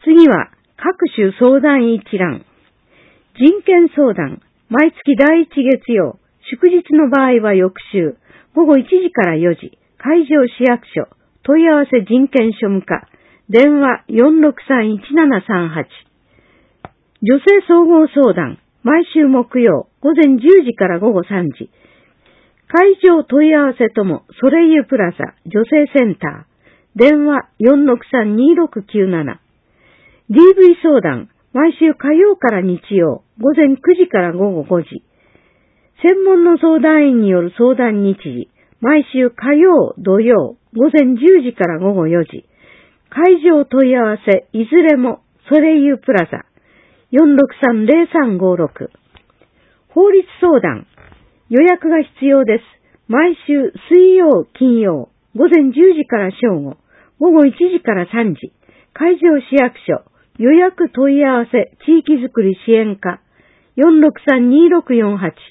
次は各種相談一覧。人権相談、毎月第1月曜、祝日の場合は翌週、午後1時から4時、会場市役所、問い合わせ人権庶務課、電話463-1738。女性総合相談、毎週木曜、午前10時から午後3時。会場問い合わせとも、ソレイユプラザ、女性センター、電話463-2697。DV 相談、毎週火曜から日曜、午前9時から午後5時。専門の相談員による相談日時、毎週火曜、土曜、午前10時から午後4時。会場問い合わせ、いずれもソレイユプラザ、463-0356。法律相談、予約が必要です。毎週水曜、金曜、午前10時から正午、午後1時から3時。会場市役所、予約問い合わせ地域づくり支援課、463-2648。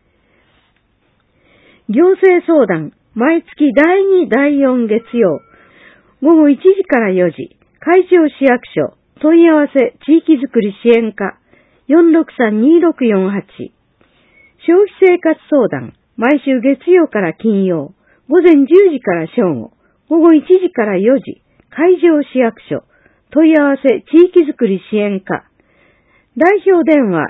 行政相談、毎月第2、第4月曜、午後1時から4時、会場市役所、問い合わせ地域づくり支援課、463-2648。消費生活相談、毎週月曜から金曜、午前10時から正午、午後1時から4時、会場市役所、問い合わせ地域づくり支援課。代表電話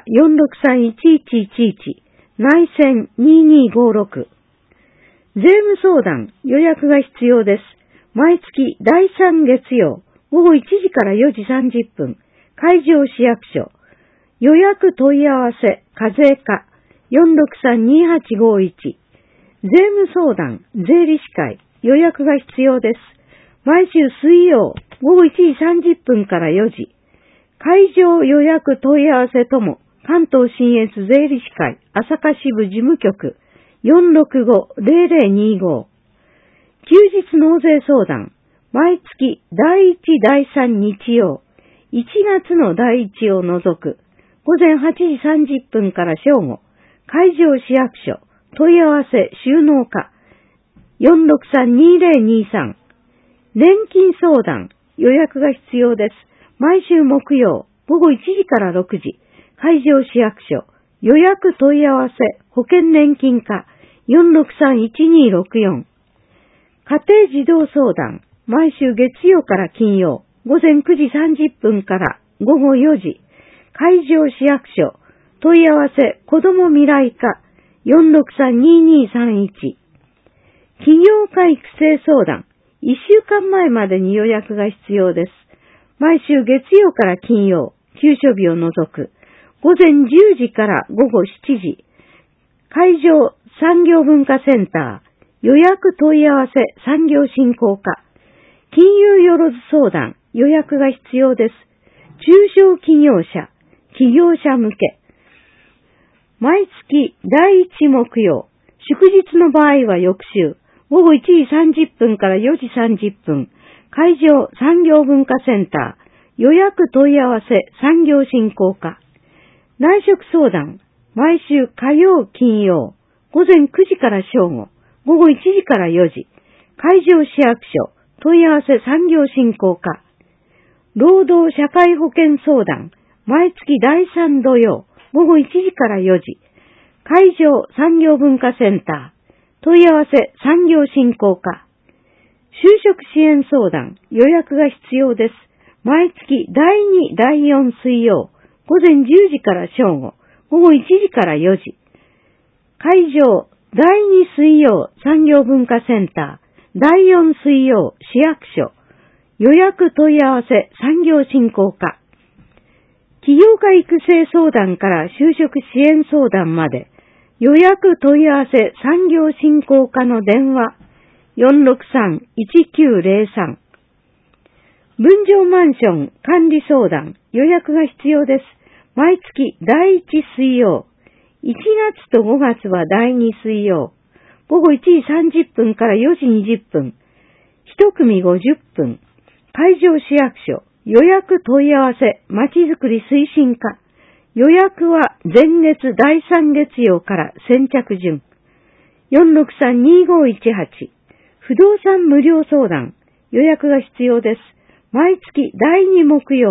463-1111、内線2256。税務相談、予約が必要です。毎月第3月曜、午後1時から4時30分、会場市役所。予約問い合わせ、課税課、463-2851。税務相談、税理士会、予約が必要です。毎週水曜、午後1時30分から4時。会場予約問い合わせとも、関東信越税理士会、朝霞支部事務局、465-0025。休日納税相談、毎月第1、第3日曜、1月の第1を除く、午前8時30分から正午、会場市役所、問い合わせ収納課、463-2023。年金相談、予約が必要です。毎週木曜、午後1時から6時、会場市役所、予約問い合わせ保険年金課、463-1264。家庭児童相談、毎週月曜から金曜、午前9時30分から午後4時、会場市役所、問い合わせ子ども未来課、463-2231。起業家育成相談、1週間前までに予約が必要です。毎週月曜から金曜、休所日を除く、午前10時から午後7時、会場産業文化センター、予約問い合わせ産業振興課、金融よろず相談、予約が必要です。中小企業者、企業者向け。毎月第1木曜、祝日の場合は翌週、午後1時30分から4時30分、会場産業文化センター、予約問い合わせ産業振興課。内職相談、毎週火曜金曜、午前9時から正午、午後1時から4時、会場市役所、問い合わせ産業振興課。労働社会保険相談、毎月第3土曜、午後1時から4時、会場産業文化センター、問い合わせ産業振興課。就職支援相談、予約が必要です。毎月第2、第4水曜、午前10時から正午、午後1時から4時。会場第2水曜産業文化センター、第4水曜市役所、予約問い合わせ産業振興課。起業家育成相談から就職支援相談まで、予約問い合わせ産業振興課の電話、463-1903。分譲マンション管理相談、予約が必要です。毎月第1水曜、1月と5月は第2水曜、午後1時30分から4時20分、1組50分、会場市役所、予約問い合わせまちづくり推進課。予約は前月第3月曜から先着順。463-2518。不動産無料相談、予約が必要です。毎月第2木曜、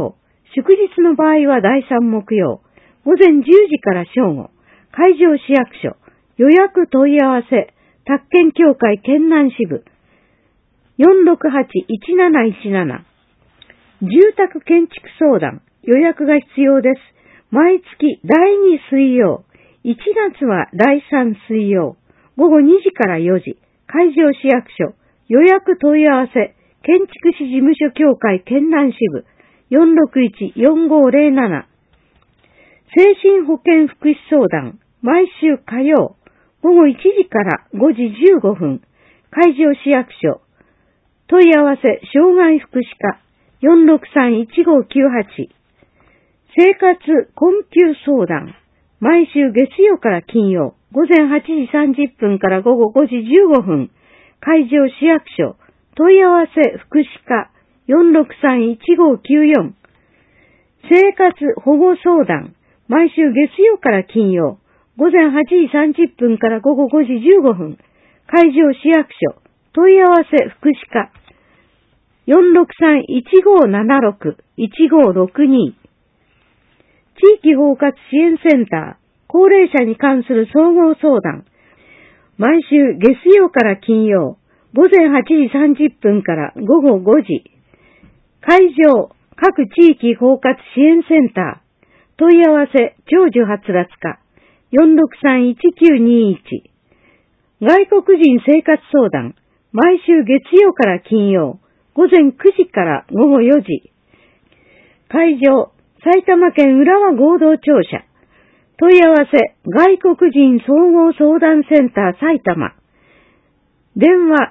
祝日の場合は第3木曜、午前10時から正午、会場市役所、予約問い合わせ、宅建協会県南支部、468-1717、住宅建築相談、予約が必要です。毎月第2水曜、1月は第3水曜、午後2時から4時、会場市役所、予約問い合わせ、建築士事務所協会県南支部、461-4507、精神保健福祉相談、毎週火曜、午後1時から5時15分、会場市役所、問い合わせ、障害福祉課、463-1598、生活困窮相談、毎週月曜から金曜、午前8時30分から午後5時15分、会場市役所、問い合わせ福祉課、463-1594、生活保護相談、毎週月曜から金曜、午前8時30分から午後5時15分、会場市役所、問い合わせ福祉課、463-1576-1562、地域包括支援センター、高齢者に関する総合相談、毎週月曜から金曜、午前8時30分から午後5時、会場、各地域包括支援センター、問い合わせ、長寿はつらつ課、463-1921、外国人生活相談、毎週月曜から金曜、午前9時から午後4時、会場、埼玉県浦和合同庁舎、問い合わせ、外国人総合相談センター埼玉、電話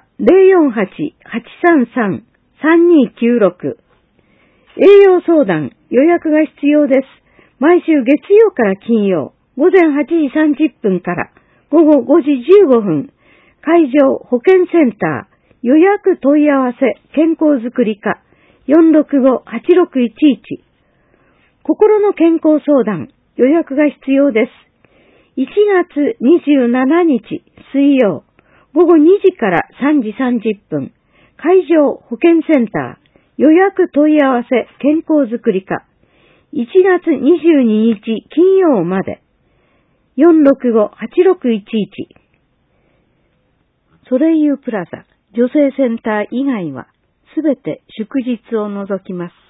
048-833-3296、栄養相談、予約が必要です。毎週月曜から金曜、午前8時30分から午後5時15分、会場保健センター、予約問い合わせ健康づくり課 465-8611、心の健康相談、予約が必要です。1月27日水曜、午後2時から3時30分、会場保健センター、予約問い合わせ健康づくり課、1月22日金曜まで、465-8611、ソレイユプラザ、女性センター以外はすべて祝日を除きます。